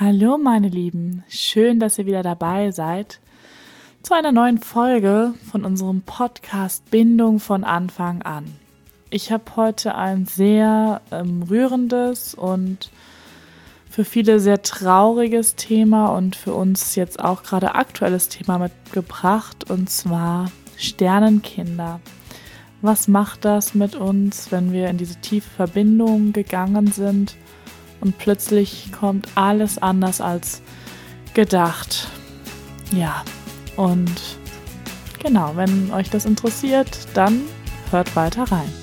Hallo meine Lieben, schön, dass ihr wieder dabei seid zu einer neuen Folge von unserem Podcast Bindung von Anfang an. Ich habe heute ein sehr rührendes und für viele sehr trauriges Thema und für uns jetzt auch gerade aktuelles Thema mitgebracht, und zwar Sternenkinder. Was macht das mit uns, wenn wir in diese tiefe Verbindung gegangen sind und plötzlich kommt alles anders als gedacht? Ja, und genau, wenn euch das interessiert, dann hört weiter rein.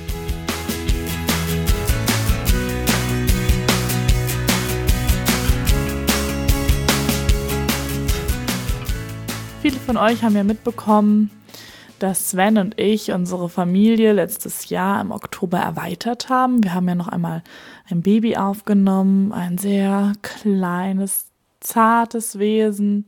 Viele von euch haben ja mitbekommen, dass Sven und ich unsere Familie letztes Jahr im Oktober erweitert haben. Wir haben ja noch einmal ein Baby aufgenommen, ein sehr kleines, zartes Wesen.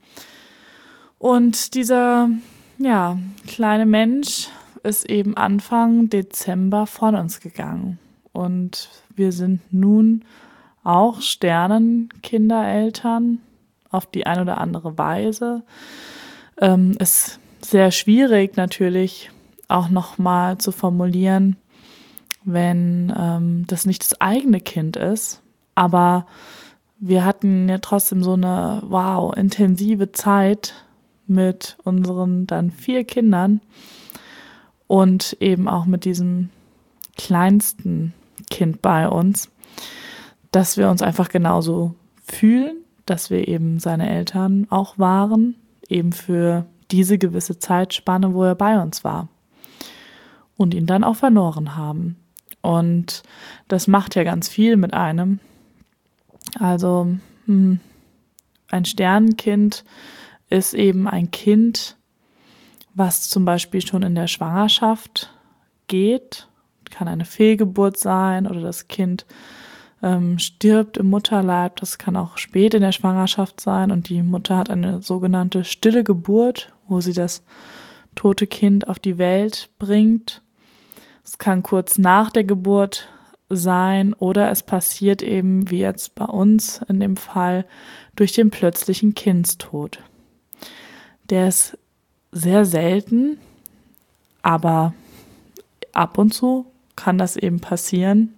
Und dieser, kleine Mensch ist eben Anfang Dezember von uns gegangen. Und wir sind nun auch Sternenkindereltern auf die eine oder andere Weise. Ist sehr schwierig natürlich auch nochmal zu formulieren, wenn das nicht das eigene Kind ist. Aber wir hatten ja trotzdem so eine intensive Zeit mit unseren dann 4 Kindern und eben auch mit diesem kleinsten Kind bei uns, dass wir uns einfach genauso fühlen, dass wir eben seine Eltern auch waren, eben für diese gewisse Zeitspanne, wo er bei uns war und ihn dann auch verloren haben. Und das macht ja ganz viel mit einem. Also ein Sternenkind ist eben ein Kind, was zum Beispiel schon in der Schwangerschaft geht, kann eine Fehlgeburt sein oder das Kind stirbt im Mutterleib. Das kann auch spät in der Schwangerschaft sein und die Mutter hat eine sogenannte stille Geburt, wo sie das tote Kind auf die Welt bringt. Es kann kurz nach der Geburt sein oder es passiert eben, wie jetzt bei uns in dem Fall, durch den plötzlichen Kindstod. Der ist sehr selten, aber ab und zu kann das eben passieren.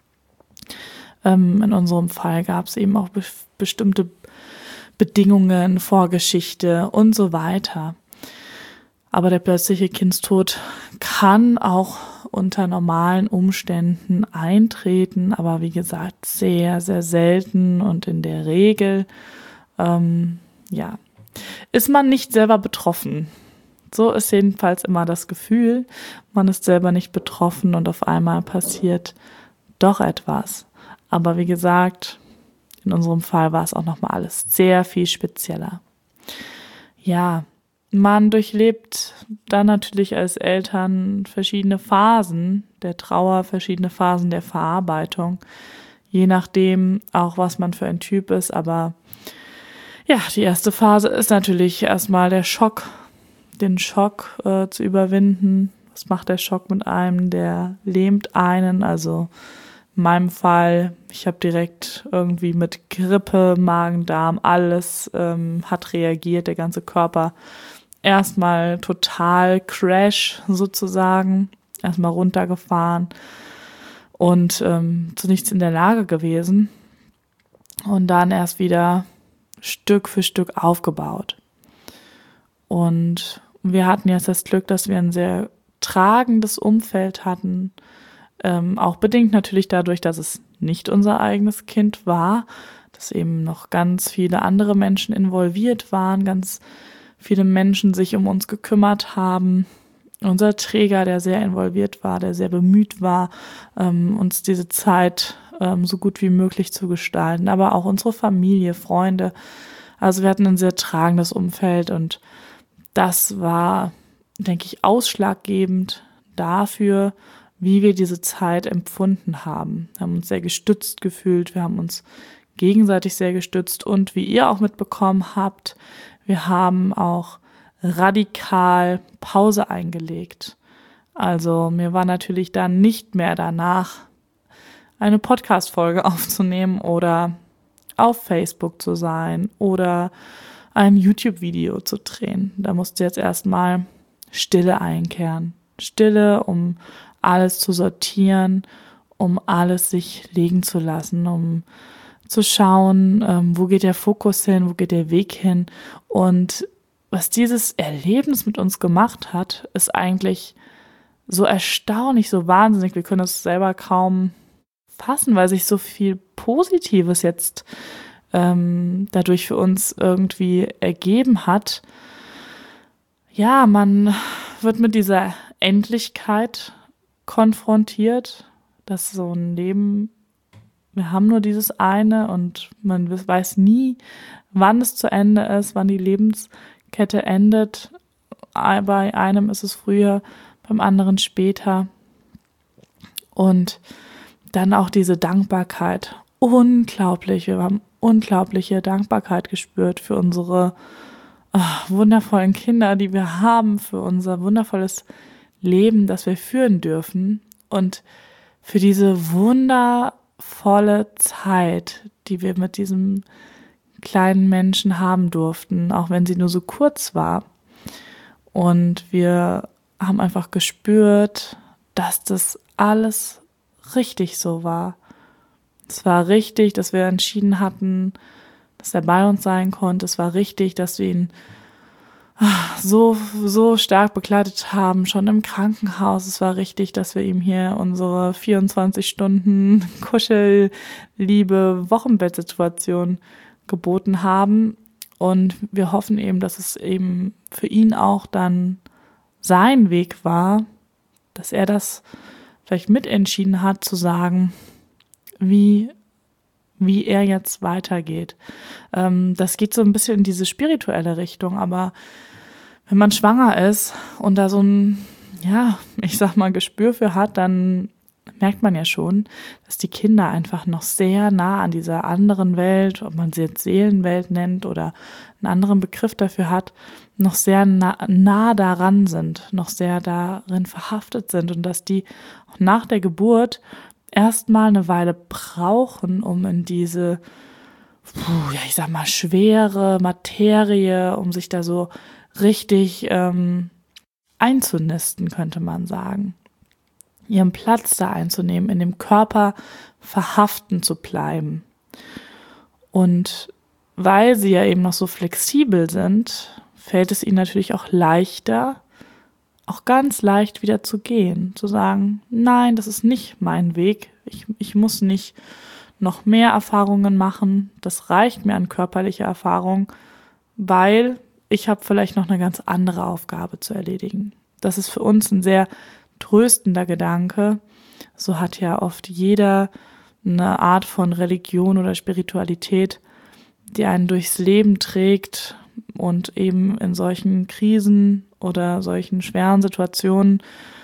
In unserem Fall gab es eben auch bestimmte Bedingungen, Vorgeschichte und so weiter. Aber der plötzliche Kindstod kann auch unter normalen Umständen eintreten, aber wie gesagt, sehr, sehr selten und in der Regel, ist man nicht selber betroffen. So ist jedenfalls immer das Gefühl, man ist selber nicht betroffen und auf einmal passiert doch etwas. Aber wie gesagt, in unserem Fall war es auch nochmal alles sehr viel spezieller. Ja, man durchlebt dann natürlich als Eltern verschiedene Phasen der Trauer, verschiedene Phasen der Verarbeitung, je nachdem auch, was man für ein Typ ist. Aber ja, die erste Phase ist natürlich erstmal der Schock, den Schock zu überwinden. Was macht der Schock mit einem? Der lähmt einen, also in meinem Fall, ich habe direkt irgendwie mit Grippe, Magen, Darm, alles hat reagiert, der ganze Körper. Erstmal total Crash sozusagen, erstmal runtergefahren und zu nichts in der Lage gewesen. Und dann erst wieder Stück für Stück aufgebaut. Und wir hatten jetzt das Glück, dass wir ein sehr tragendes Umfeld hatten, auch bedingt natürlich dadurch, dass es nicht unser eigenes Kind war, dass eben noch ganz viele andere Menschen involviert waren, ganz viele Menschen sich um uns gekümmert haben. Unser Träger, der sehr involviert war, der sehr bemüht war, uns diese Zeit so gut wie möglich zu gestalten, aber auch unsere Familie, Freunde. Also wir hatten ein sehr tragendes Umfeld und das war, denke ich, ausschlaggebend dafür, wie wir diese Zeit empfunden haben. Wir haben uns sehr gestützt gefühlt, wir haben uns gegenseitig sehr gestützt und wie ihr auch mitbekommen habt, wir haben auch radikal Pause eingelegt. Also mir war natürlich dann nicht mehr danach, eine Podcast-Folge aufzunehmen oder auf Facebook zu sein oder ein YouTube-Video zu drehen. Da musste jetzt erstmal Stille einkehren. Stille, um alles zu sortieren, um alles sich legen zu lassen, um zu schauen, wo geht der Fokus hin, wo geht der Weg hin. Und was dieses Erlebnis mit uns gemacht hat, ist eigentlich so erstaunlich, so wahnsinnig. Wir können es selber kaum fassen, weil sich so viel Positives jetzt dadurch für uns irgendwie ergeben hat. Ja, man wird mit dieser Endlichkeit konfrontiert, dass so ein Leben, wir haben nur dieses eine und man weiß nie, wann es zu Ende ist, wann die Lebenskette endet. Bei einem ist es früher, beim anderen später. Und dann auch diese Dankbarkeit. Unglaublich. Wir haben unglaubliche Dankbarkeit gespürt für unsere wundervollen Kinder, die wir haben, für unser wundervolles Leben, das wir führen dürfen und für diese wundervolle Zeit, die wir mit diesem kleinen Menschen haben durften, auch wenn sie nur so kurz war. Und wir haben einfach gespürt, dass das alles richtig so war. Es war richtig, dass wir entschieden hatten, dass er bei uns sein konnte. Es war richtig, dass wir ihn so stark begleitet haben, schon im Krankenhaus. Es war richtig, dass wir ihm hier unsere 24 Stunden Kuschelliebe Wochenbettsituation geboten haben. Und wir hoffen eben, dass es eben für ihn auch dann sein Weg war, dass er das vielleicht mitentschieden hat, zu sagen, wie er jetzt weitergeht. Das geht so ein bisschen in diese spirituelle Richtung, aber wenn man schwanger ist und da so ein, ich sag mal, Gespür für hat, dann merkt man ja schon, dass die Kinder einfach noch sehr nah an dieser anderen Welt, ob man sie jetzt Seelenwelt nennt oder einen anderen Begriff dafür hat, noch sehr nah daran sind, noch sehr darin verhaftet sind und dass die auch nach der Geburt erstmal eine Weile brauchen, um in diese, ich sag mal, schwere Materie, um sich da so richtig einzunisten, könnte man sagen. Ihren Platz da einzunehmen, in dem Körper verhaften zu bleiben. Und weil sie ja eben noch so flexibel sind, fällt es ihnen natürlich auch leichter, auch ganz leicht wieder zu gehen, zu sagen, nein, das ist nicht mein Weg, ich muss nicht noch mehr Erfahrungen machen, das reicht mir an körperlicher Erfahrung, weil ich habe vielleicht noch eine ganz andere Aufgabe zu erledigen. Das ist für uns ein sehr tröstender Gedanke. So hat ja oft jeder eine Art von Religion oder Spiritualität, die einen durchs Leben trägt und eben in solchen Krisen oder solchen schweren Situationen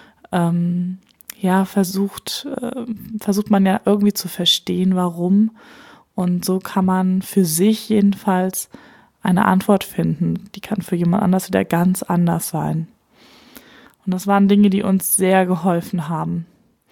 versucht man ja irgendwie zu verstehen, warum. Und so kann man für sich jedenfalls eine Antwort finden. Die kann für jemand anders wieder ganz anders sein. Und das waren Dinge, die uns sehr geholfen haben.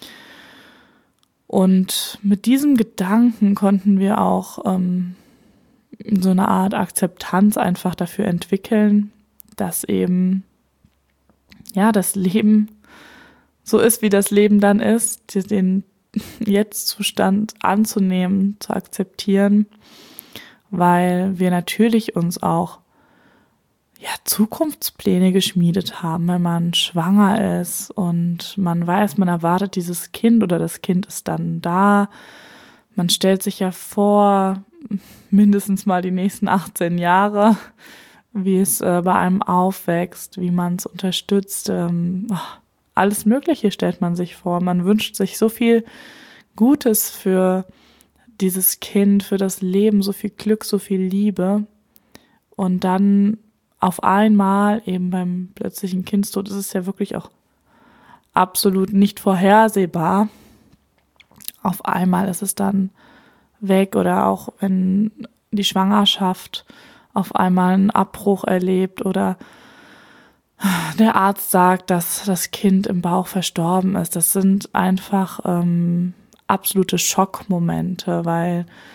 Und mit diesem Gedanken konnten wir auch so eine Art Akzeptanz einfach dafür entwickeln, dass eben das Leben so ist, wie das Leben dann ist, den Jetzt-Zustand anzunehmen, zu akzeptieren, weil wir natürlich uns auch Zukunftspläne geschmiedet haben, wenn man schwanger ist und man weiß, man erwartet dieses Kind oder das Kind ist dann da. Man stellt sich ja vor, mindestens mal die nächsten 18 Jahre, wie es bei einem aufwächst, wie man es unterstützt. Alles Mögliche stellt man sich vor. Man wünscht sich so viel Gutes für dieses Kind, für das Leben, so viel Glück, so viel Liebe. Und dann auf einmal, eben beim plötzlichen Kindstod, ist es ja wirklich auch absolut nicht vorhersehbar. Auf einmal ist es dann weg oder auch wenn die Schwangerschaft auf einmal einen Abbruch erlebt oder der Arzt sagt, dass das Kind im Bauch verstorben ist. Das sind einfach absolute Schockmomente, weil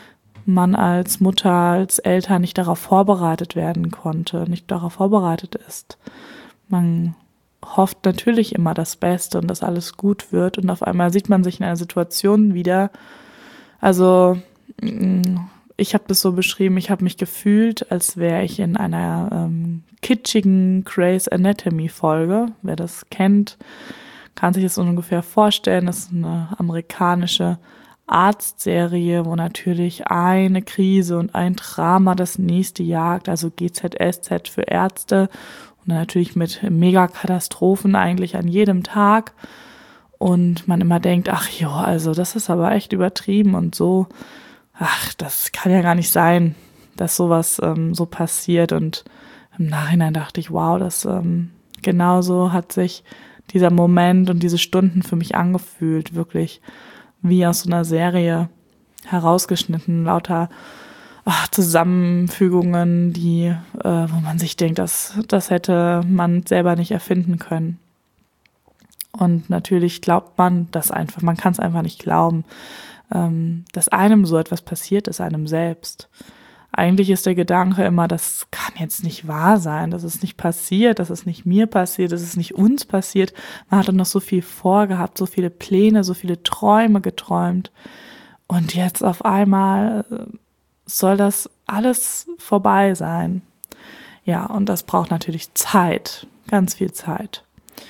man als Mutter, als Eltern nicht darauf vorbereitet werden konnte, nicht darauf vorbereitet ist. Man hofft natürlich immer das Beste und dass alles gut wird und auf einmal sieht man sich in einer Situation wieder. Also ich habe das so beschrieben, ich habe mich gefühlt, als wäre ich in einer kitschigen Grey's Anatomy Folge. Wer das kennt, kann sich das ungefähr vorstellen. Das ist eine amerikanische Arztserie, wo natürlich eine Krise und ein Drama das nächste jagt, also GZSZ für Ärzte und dann natürlich mit Megakatastrophen eigentlich an jedem Tag und man immer denkt, ach jo, also das ist aber echt übertrieben und so, ach, das kann ja gar nicht sein, dass sowas so passiert und im Nachhinein dachte ich, wow, das genauso hat sich dieser Moment und diese Stunden für mich angefühlt, wirklich wie aus so einer Serie herausgeschnitten, lauter Zusammenfügungen, die, wo man sich denkt, das hätte man selber nicht erfinden können. Und natürlich glaubt man das einfach, man kann es einfach nicht glauben, dass einem so etwas passiert ist, einem selbst. Eigentlich ist der Gedanke immer, das kann jetzt nicht wahr sein, das ist nicht passiert, das ist nicht mir passiert, das ist nicht uns passiert. Man hat dann noch so viel vorgehabt, so viele Pläne, so viele Träume geträumt. Und jetzt auf einmal soll das alles vorbei sein. Ja, und das braucht natürlich Zeit, ganz viel Zeit.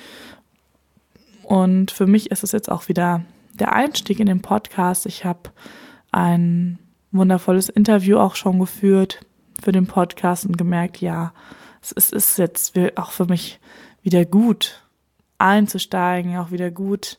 Und für mich ist es jetzt auch wieder der Einstieg in den Podcast. Ich habe ein wundervolles Interview auch schon geführt für den Podcast und gemerkt, ja, es ist jetzt auch für mich wieder gut einzusteigen, auch wieder gut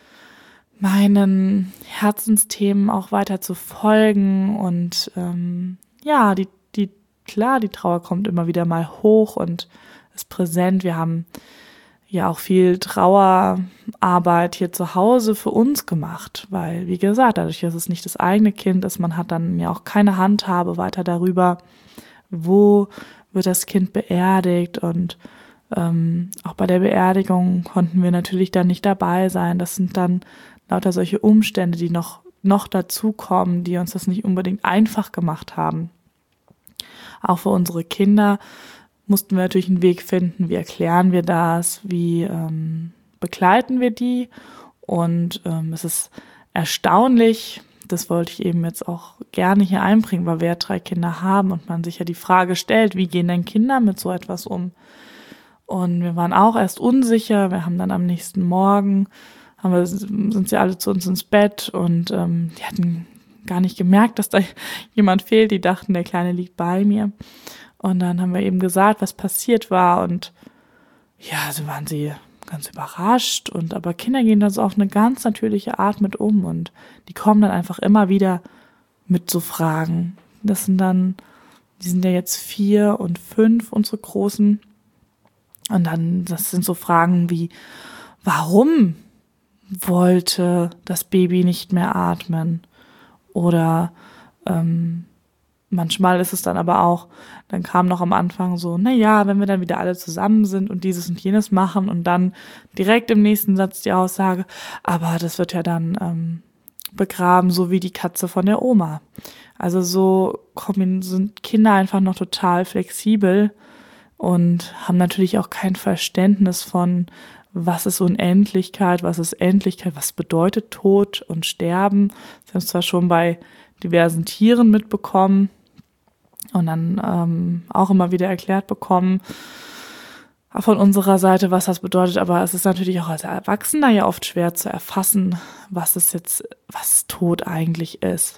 meinen Herzensthemen auch weiter zu folgen und ja, die Trauer kommt immer wieder mal hoch und ist präsent. Wir haben ja auch viel Trauerarbeit hier zu Hause für uns gemacht, weil, wie gesagt, dadurch, dass es nicht das eigene Kind ist, man hat dann ja auch keine Handhabe weiter darüber, wo wird das Kind beerdigt und auch bei der Beerdigung konnten wir natürlich dann nicht dabei sein. Das sind dann lauter solche Umstände, die noch dazukommen, die uns das nicht unbedingt einfach gemacht haben. Auch für unsere Kinder mussten wir natürlich einen Weg finden, wie erklären wir das, wie begleiten wir die und es ist erstaunlich, das wollte ich eben jetzt auch gerne hier einbringen, weil wir ja 3 Kinder haben und man sich ja die Frage stellt, wie gehen denn Kinder mit so etwas um? Und wir waren auch erst unsicher, wir haben dann am nächsten Morgen, sind sie alle zu uns ins Bett und die hatten gar nicht gemerkt, dass da jemand fehlt, die dachten, der Kleine liegt bei mir. Und dann haben wir eben gesagt, was passiert war und ja, so waren sie ganz überrascht aber Kinder gehen da so auf eine ganz natürliche Art mit um und die kommen dann einfach immer wieder mit so Fragen. Die sind ja jetzt 4 und 5, unsere Großen. Und dann, das sind so Fragen wie, warum wollte das Baby nicht mehr atmen? Oder manchmal ist es dann aber auch, dann kam noch am Anfang so, naja, wenn wir dann wieder alle zusammen sind und dieses und jenes machen und dann direkt im nächsten Satz die Aussage, aber das wird ja dann begraben, so wie die Katze von der Oma. Also so sind Kinder einfach noch total flexibel und haben natürlich auch kein Verständnis von, was ist Unendlichkeit, was ist Endlichkeit, was bedeutet Tod und Sterben. Sie haben es zwar schon bei diversen Tieren mitbekommen und dann auch immer wieder erklärt bekommen von unserer Seite, was das bedeutet, aber es ist natürlich auch als Erwachsener ja oft schwer zu erfassen, was Tod eigentlich ist.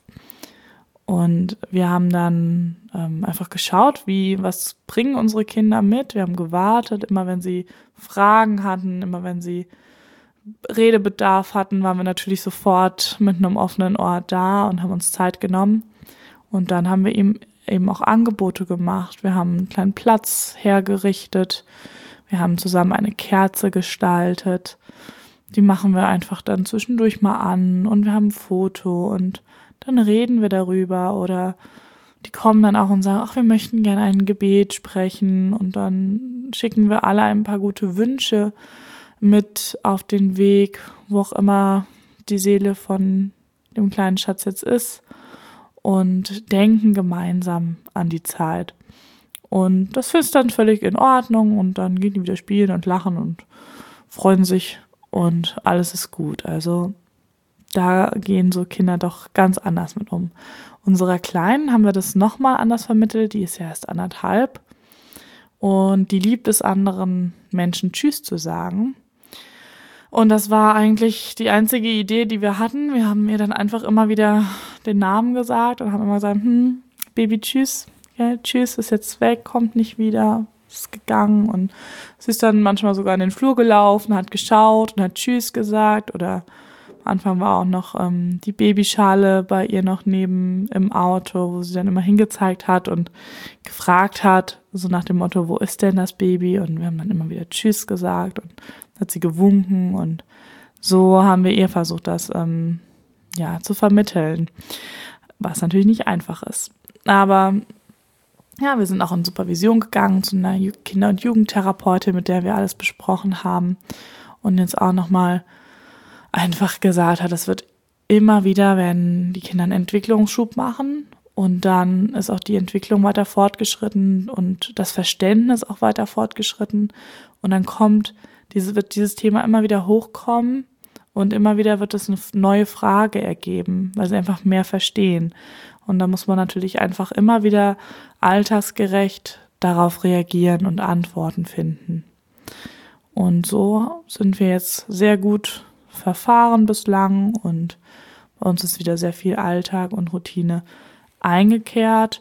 Und wir haben dann einfach geschaut, was bringen unsere Kinder mit. Wir haben gewartet, immer wenn sie Fragen hatten, immer wenn sie Redebedarf hatten, waren wir natürlich sofort mit einem offenen Ohr da und haben uns Zeit genommen. Und dann haben wir ihm eben auch Angebote gemacht. Wir haben einen kleinen Platz hergerichtet. Wir haben zusammen eine Kerze gestaltet. Die machen wir einfach dann zwischendurch mal an und wir haben ein Foto und dann reden wir darüber oder die kommen dann auch und sagen, ach, wir möchten gerne ein Gebet sprechen und dann schicken wir alle ein paar gute Wünsche mit auf den Weg, wo auch immer die Seele von dem kleinen Schatz jetzt ist. und denken gemeinsam an die Zeit. Und das ist dann völlig in Ordnung und dann gehen die wieder spielen und lachen und freuen sich und alles ist gut. Also da gehen so Kinder doch ganz anders mit um. Unserer Kleinen haben wir das nochmal anders vermittelt, die ist ja erst 1,5 und die liebt es, anderen Menschen Tschüss zu sagen. Und das war eigentlich die einzige Idee, die wir hatten. Wir haben ihr dann einfach immer wieder den Namen gesagt und haben immer gesagt, Baby, tschüss. Ja, tschüss, ist jetzt weg, kommt nicht wieder, ist gegangen. Und sie ist dann manchmal sogar in den Flur gelaufen, hat geschaut und hat Tschüss gesagt. Oder am Anfang war auch noch die Babyschale bei ihr noch neben im Auto, wo sie dann immer hingezeigt hat und gefragt hat, so nach dem Motto, wo ist denn das Baby? Und wir haben dann immer wieder Tschüss gesagt und hat sie gewunken. Und so haben wir ihr versucht, das zu vermitteln, was natürlich nicht einfach ist. Aber ja, wir sind auch in Supervision gegangen zu einer Kinder- und Jugendtherapeutin, mit der wir alles besprochen haben und jetzt auch nochmal einfach gesagt hat, es wird immer wieder, wenn die Kinder einen Entwicklungsschub machen und dann ist auch die Entwicklung weiter fortgeschritten und das Verständnis auch weiter fortgeschritten und dann wird dieses Thema immer wieder hochkommen und immer wieder wird es eine neue Frage ergeben, weil sie einfach mehr verstehen. Und da muss man natürlich einfach immer wieder alltagsgerecht darauf reagieren und Antworten finden. Und so sind wir jetzt sehr gut verfahren bislang und bei uns ist wieder sehr viel Alltag und Routine eingekehrt.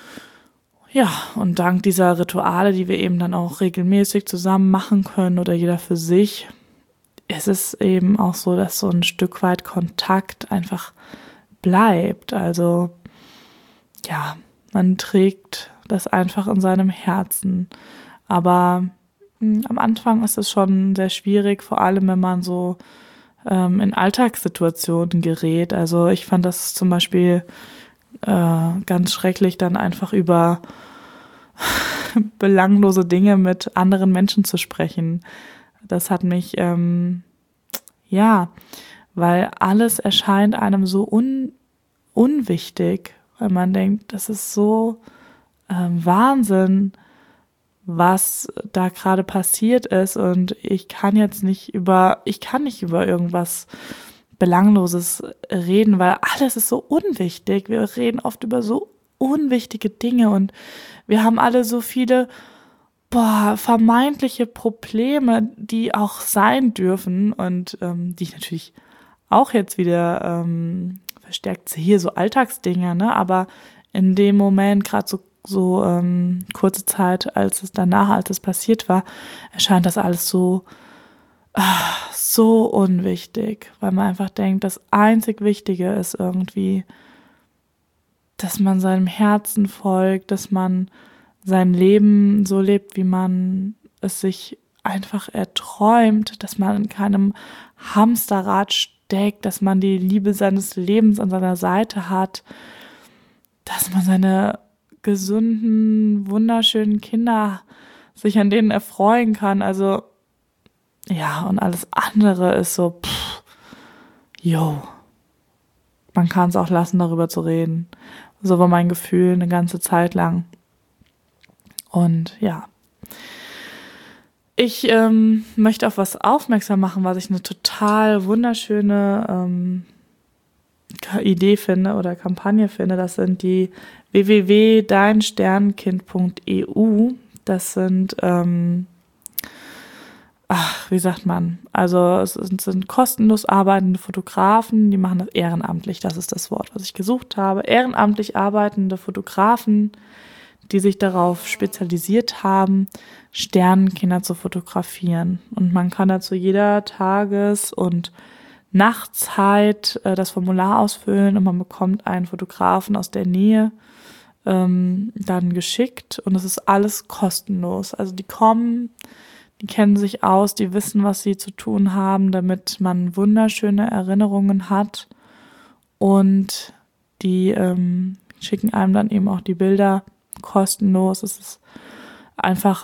Ja, und dank dieser Rituale, die wir eben dann auch regelmäßig zusammen machen können oder jeder für sich, ist es eben auch so, dass so ein Stück weit Kontakt einfach bleibt. Also ja, man trägt das einfach in seinem Herzen. Aber am Anfang ist es schon sehr schwierig, vor allem wenn man so in Alltagssituationen gerät. Also ich fand das zum Beispiel ganz schrecklich, dann einfach über belanglose Dinge mit anderen Menschen zu sprechen. Das hat mich, weil alles erscheint einem so unwichtig, weil man denkt, das ist so Wahnsinn, was da gerade passiert ist und ich kann nicht über irgendwas Belangloses reden, weil alles ist so unwichtig. Wir reden oft über so unwichtige Dinge und wir haben alle so viele vermeintliche Probleme, die auch sein dürfen und die ich natürlich auch jetzt wieder verstärkt sehe, so Alltagsdinge, ne? Aber in dem Moment, gerade so kurze Zeit, als es passiert war, erscheint das alles so unwichtig, weil man einfach denkt, das einzig Wichtige ist irgendwie, dass man seinem Herzen folgt, dass man sein Leben so lebt, wie man es sich einfach erträumt, dass man in keinem Hamsterrad steckt, dass man die Liebe seines Lebens an seiner Seite hat, dass man seine gesunden, wunderschönen Kinder sich an denen erfreuen kann. Also ja, und alles andere ist so, man kann es auch lassen, darüber zu reden. So war mein Gefühl eine ganze Zeit lang. Und ja, ich möchte auf was aufmerksam machen, was ich eine total wunderschöne Idee finde oder Kampagne finde. Das sind die www.deinsternkind.eu. Das sind, es sind kostenlos arbeitende Fotografen, die machen das ehrenamtlich, das ist das Wort, was ich gesucht habe. Ehrenamtlich arbeitende Fotografen, die sich darauf spezialisiert haben, Sternenkinder zu fotografieren. Und man kann dazu jeder Tages- und Nachtzeit das Formular ausfüllen und man bekommt einen Fotografen aus der Nähe dann geschickt und es ist alles kostenlos. Also die kommen, die kennen sich aus, die wissen, was sie zu tun haben, damit man wunderschöne Erinnerungen hat und die schicken einem dann eben auch die Bilder kostenlos. Es ist einfach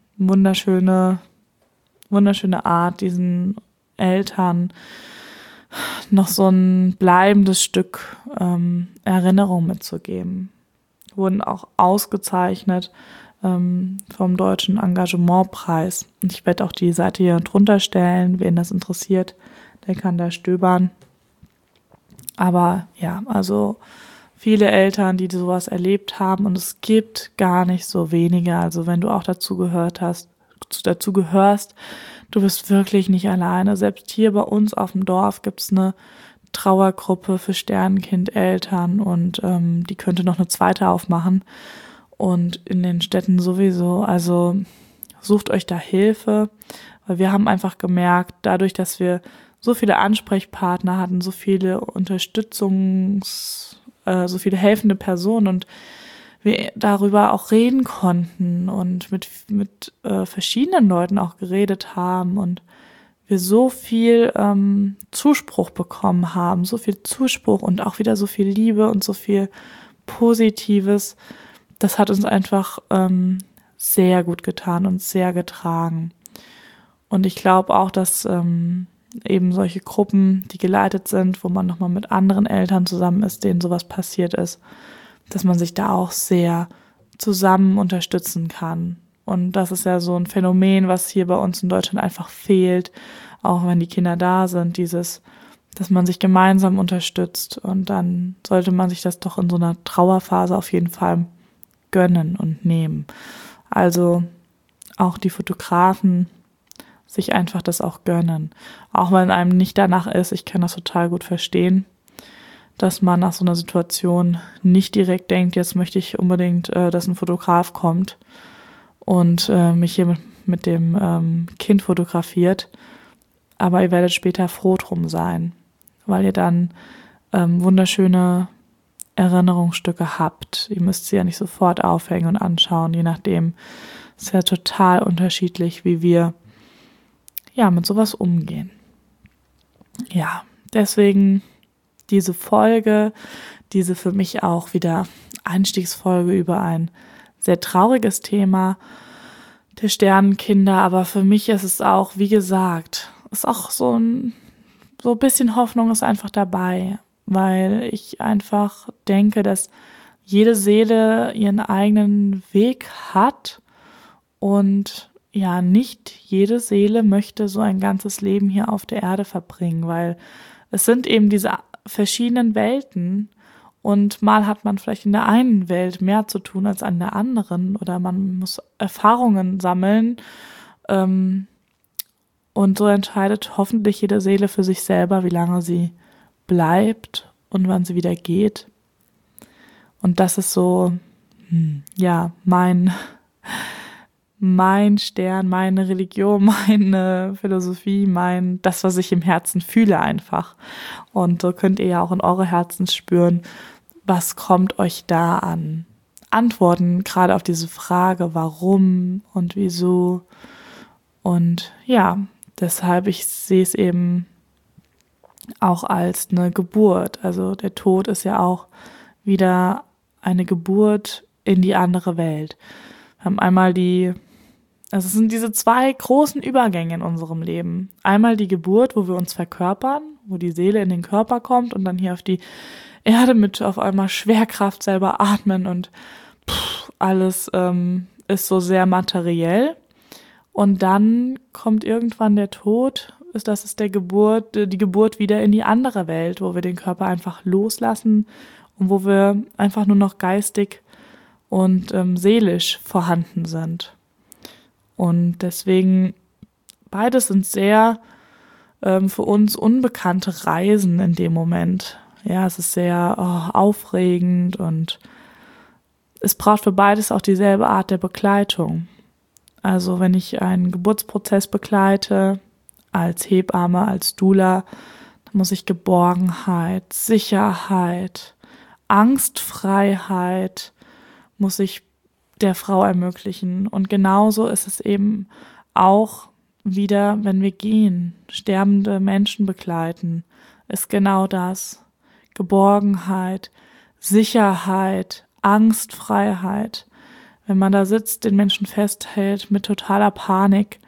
wunderschöne Art, diesen Eltern noch so ein bleibendes Stück Erinnerung mitzugeben. Wurden auch ausgezeichnet vom Deutschen Engagementpreis. Und ich werde auch die Seite hier drunter stellen, wen das interessiert, der kann da stöbern. Aber ja, also viele Eltern, die sowas erlebt haben, und es gibt gar nicht so wenige. Also wenn du auch dazu gehörst, du bist wirklich nicht alleine. Selbst hier bei uns auf dem Dorf gibt es eine Trauergruppe für Sternenkind-Eltern und die könnte noch eine zweite aufmachen. Und in den Städten sowieso. Also sucht euch da Hilfe, weil wir haben einfach gemerkt, dadurch, dass wir so viele Ansprechpartner hatten, so viele so viele helfende Personen und wir darüber auch reden konnten und mit verschiedenen Leuten auch geredet haben und wir so viel Zuspruch bekommen haben, so viel Zuspruch und auch wieder so viel Liebe und so viel Positives. Das hat uns einfach sehr gut getan und sehr getragen. Und ich glaube auch, dass eben solche Gruppen, die geleitet sind, wo man nochmal mit anderen Eltern zusammen ist, denen sowas passiert ist, dass man sich da auch sehr zusammen unterstützen kann. Und das ist ja so ein Phänomen, was hier bei uns in Deutschland einfach fehlt, auch wenn die Kinder da sind, dass man sich gemeinsam unterstützt. Und dann sollte man sich das doch in so einer Trauerphase auf jeden Fall gönnen und nehmen. Also auch die Fotografen sich einfach das auch gönnen. Auch wenn einem nicht danach ist, ich kann das total gut verstehen, dass man nach so einer Situation nicht direkt denkt, jetzt möchte ich unbedingt, dass ein Fotograf kommt und mich hier mit dem Kind fotografiert. Aber ihr werdet später froh drum sein, weil ihr dann wunderschöne Erinnerungsstücke habt. Ihr müsst sie ja nicht sofort aufhängen und anschauen, je nachdem. Es ist ja total unterschiedlich, wie wir mit sowas umgehen. Ja, deswegen diese Folge, diese für mich auch wieder Einstiegsfolge über ein sehr trauriges Thema der Sternenkinder, aber für mich ist es auch, wie gesagt, ist auch so ein bisschen Hoffnung ist einfach dabei, weil ich einfach denke, dass jede Seele ihren eigenen Weg hat und ja, nicht jede Seele möchte so ein ganzes Leben hier auf der Erde verbringen, weil es sind eben diese verschiedenen Welten und mal hat man vielleicht in der einen Welt mehr zu tun als an der anderen oder man muss Erfahrungen sammeln und so entscheidet hoffentlich jede Seele für sich selber, wie lange sie bleibt und wann sie wieder geht. Und das ist so, mein Stern, meine Religion, meine Philosophie, das, was ich im Herzen fühle einfach. Und so könnt ihr ja auch in eure Herzen spüren, was kommt euch da an Antworten, gerade auf diese Frage, warum und wieso. Und ja, deshalb, ich sehe es eben auch als eine Geburt. Also der Tod ist ja auch wieder eine Geburt in die andere Welt. Wir haben einmal es sind diese zwei großen Übergänge in unserem Leben. Einmal die Geburt, wo wir uns verkörpern, wo die Seele in den Körper kommt und dann hier auf die Erde mit auf einmal Schwerkraft selber atmen und alles ist so sehr materiell. Und dann kommt irgendwann der Tod, das ist die Geburt wieder in die andere Welt, wo wir den Körper einfach loslassen und wo wir einfach nur noch geistig und seelisch vorhanden sind. Und deswegen, beides sind sehr für uns unbekannte Reisen in dem Moment. Ja, es ist sehr aufregend und es braucht für beides auch dieselbe Art der Begleitung. Also wenn ich einen Geburtsprozess begleite, als Hebamme, als Doula, dann muss ich Geborgenheit, Sicherheit, Angstfreiheit muss ich der Frau ermöglichen. Und genauso ist es eben auch wieder, wenn wir gehen, sterbende Menschen begleiten, ist genau das. Geborgenheit, Sicherheit, Angstfreiheit. Wenn man da sitzt, den Menschen festhält mit totaler Panik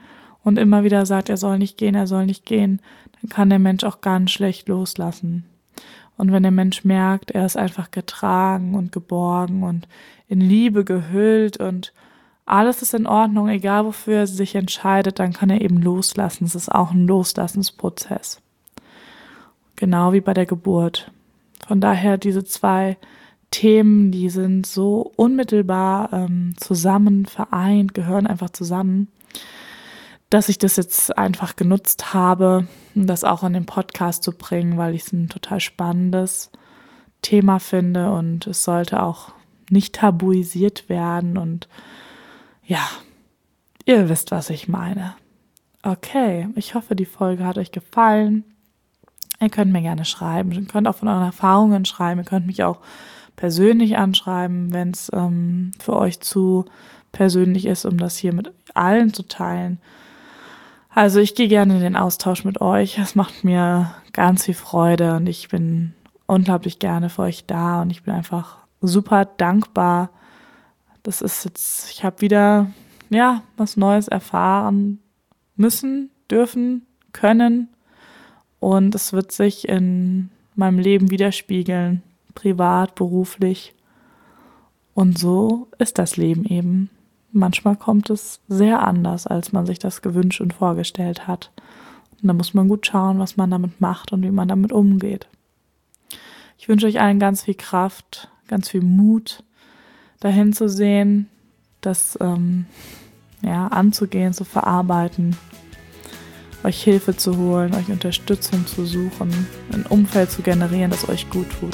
und immer wieder sagt, er soll nicht gehen, dann kann der Mensch auch ganz schlecht loslassen. Und wenn der Mensch merkt, er ist einfach getragen und geborgen und in Liebe gehüllt und alles ist in Ordnung, egal wofür er sich entscheidet, dann kann er eben loslassen. Es ist auch ein Loslassensprozess. Genau wie bei der Geburt. Von daher diese 2 Themen, die sind so unmittelbar zusammen vereint, gehören einfach zusammen, dass ich das jetzt einfach genutzt habe, um das auch in den Podcast zu bringen, weil ich es ein total spannendes Thema finde und es sollte auch nicht tabuisiert werden und ja, ihr wisst, was ich meine. Okay, ich hoffe, die Folge hat euch gefallen. Ihr könnt mir gerne schreiben, ihr könnt auch von euren Erfahrungen schreiben, ihr könnt mich auch persönlich anschreiben, wenn es für euch zu persönlich ist, um das hier mit allen zu teilen. Also ich gehe gerne in den Austausch mit euch. Es macht mir ganz viel Freude und ich bin unglaublich gerne für euch da und ich bin einfach super dankbar. Das ist jetzt, ich habe wieder, was Neues erfahren müssen, dürfen, können und es wird sich in meinem Leben widerspiegeln, privat, beruflich und so ist das Leben eben. Manchmal kommt es sehr anders, als man sich das gewünscht und vorgestellt hat. Und da muss man gut schauen, was man damit macht und wie man damit umgeht. Ich wünsche euch allen ganz viel Kraft, ganz viel Mut, dahin zu sehen, das anzugehen, zu verarbeiten, euch Hilfe zu holen, euch Unterstützung zu suchen, ein Umfeld zu generieren, das euch gut tut.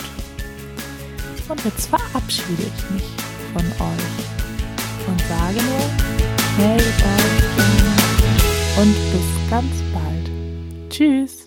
Und jetzt verabschiede ich mich von euch. Und sage nur, hey, und bis ganz bald. Tschüss.